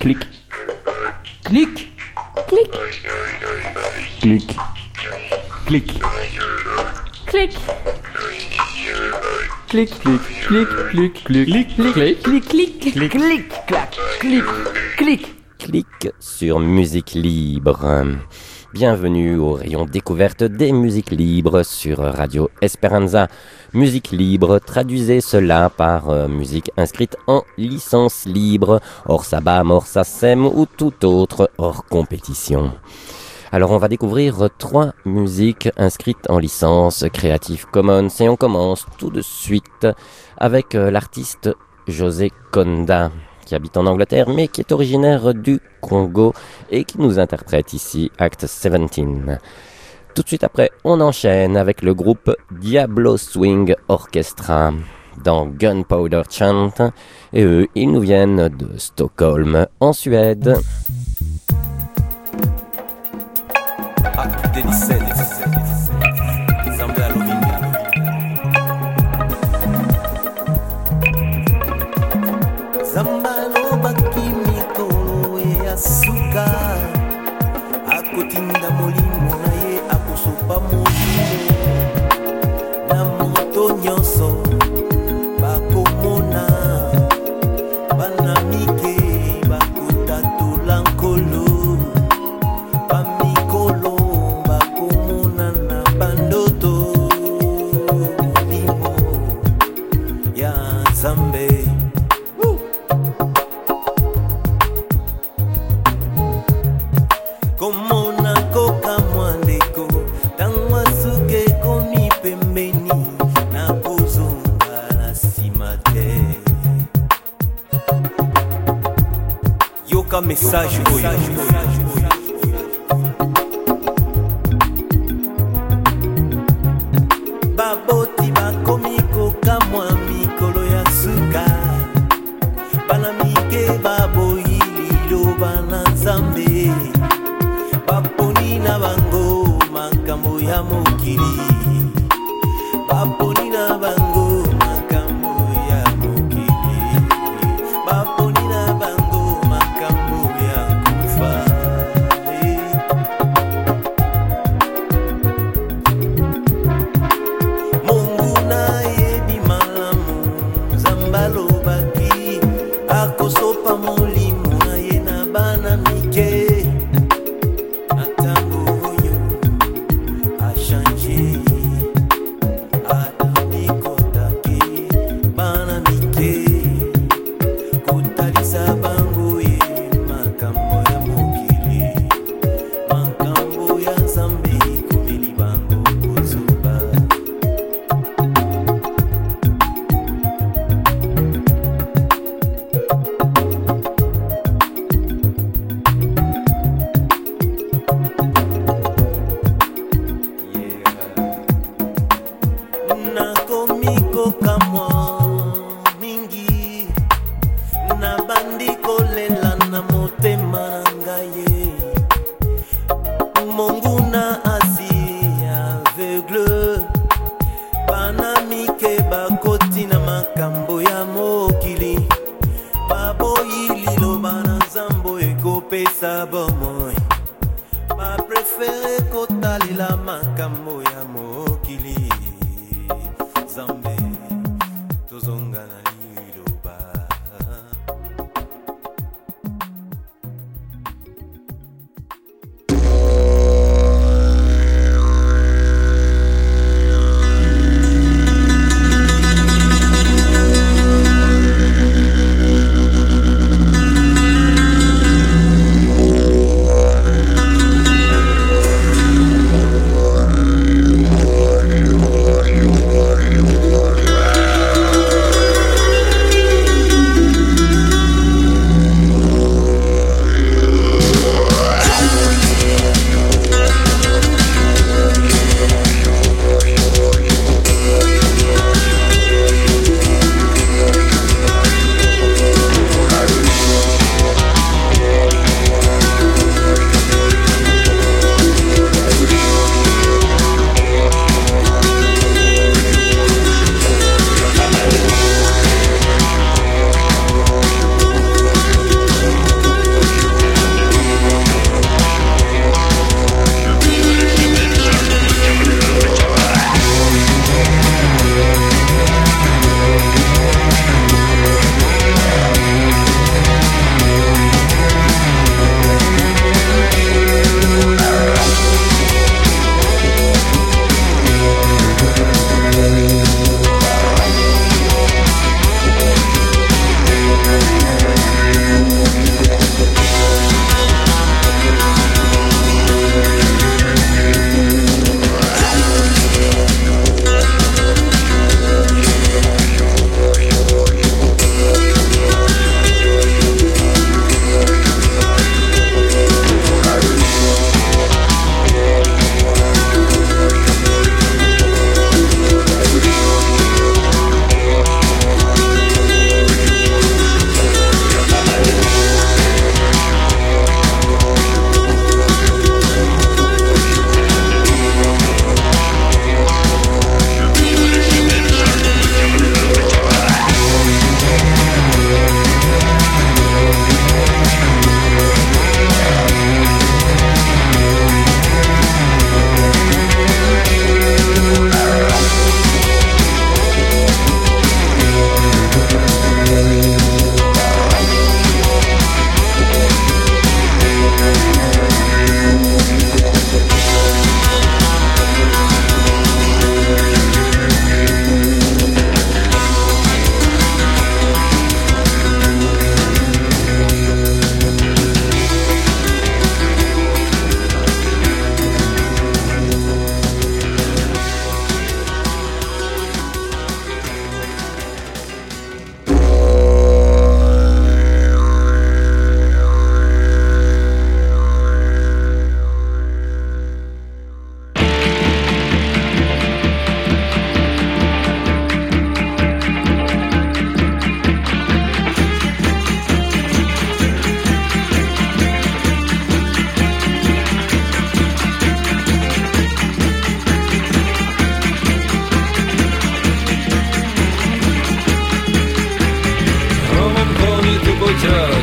Clic. Clic. Clic. Clic. Clic. Clic. Clic, clic, clic, clic, clic, clic, clic, clic, clic, clic, clac, clic, clic. Clic sur Musique Libre. Bienvenue au rayon découverte des musiques libres sur Radio Esperanza. Musique libre, traduisez cela par musique inscrite en licence libre, hors sabam, hors SACEM ou tout autre hors compétition. Alors on va découvrir 3 musiques inscrites en licence Creative Commons et on commence tout de suite avec l'artiste José Conda, qui habite en Angleterre mais qui est originaire du Congo et qui nous interprète ici Act 17. Tout de suite après, on enchaîne avec le groupe Diablo Swing Orchestra dans Gunpowder Chant et eux, ils nous viennent de Stockholm en Suède. Act 17. Zambalo bakimiko ya suka akutinda molimo na ye akusupa molimo na moto nyonso bakomona banamike bakutatula nkolo bamikolo bakomona na bandoto molimo ya Nzambe. Message baboti bakomiko kamwa mikolo ya suka banamike baboyililo bana Nzambe baponi na bango makambo ya mokili baponi na bango makambo ya mokili baponi na bango sopa molimo na ye na bana mike atango oyo achange adamikotake bana mike kotalisa bango ye makambo ya mokili makambo ya Nzambe komeli bango kozoba.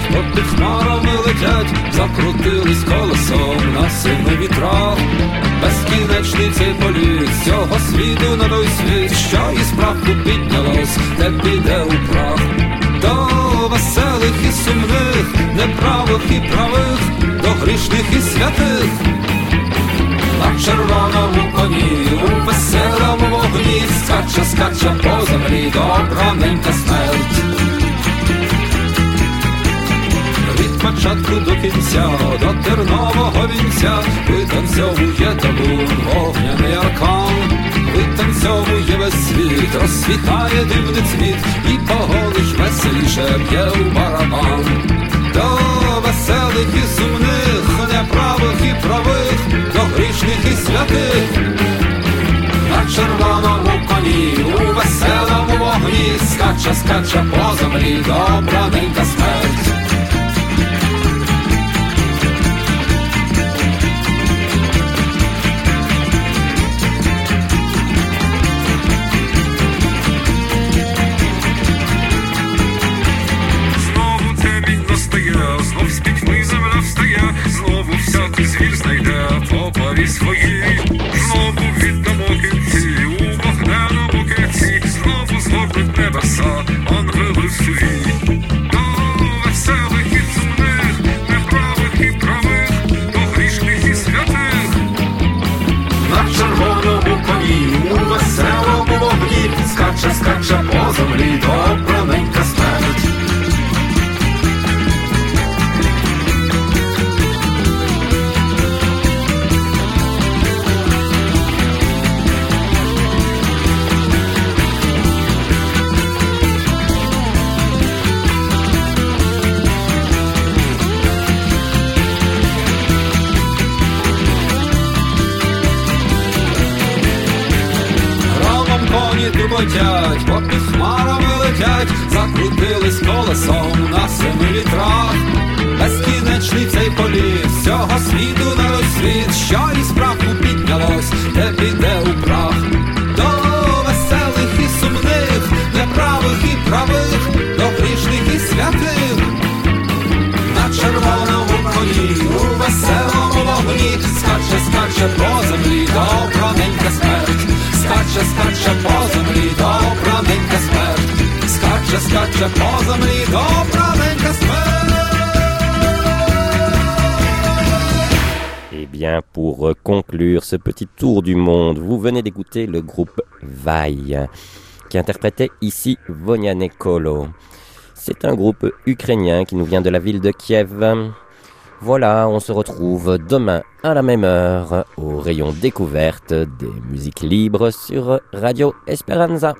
під хмарами летять, закрутились колесом на семи вітрах. Безкінечний цей політ з цього світу на той світ, що із праху піднялось, те піде у прах. До веселих і сумних, неправих і правих, до грішних і святих. На червоному коні, у веселому вогні, скаче, скаче по землі добраненька смерть. Від початку до кінця, до тернового вінця, витанцьовує табун вогняний аркан. Витанцьовує весь світ, розсвітає дивний цвіт, і поголиш веселіше б'є у барабан. До веселих і сумних, неправих і правих, до грішних і святих. На червоному коні, у веселому вогні, скаче, скаче по землі добраненька смерть. Свої, знову віддамо кінці, у вогненому кінці, знову згорнуть небеса, ангели сиві. До веселих і сумних, неправих і правих, до грішних і святих. На червоному коні, у веселому вогні, скаче, скаче по землі добраненька смерть. Турботять, попід хмарами летять, закрутились колесом на семи вітрах. Безкінечний цей політ, всього світу на весь світ, що із праху піднялось, те піде у прах. До веселих і сумних, неправих і правих, до грішних і святих. На червоному коні, у веселому вогні, скаче, скаче по землі добраненька смерть. Скаче, скаче по землі добраненька смерть. Скаче, скаче по землі добраненька смерть. Eh bien, pour conclure ce petit tour du monde, vous venez d'écouter le groupe Vai, qui interprétait ici Voniane Kolo. C'est un groupe ukrainien qui nous vient de la ville de Kiev. Voilà, on se retrouve demain à la même heure au rayon découverte des musiques libres sur Radio Esperanza.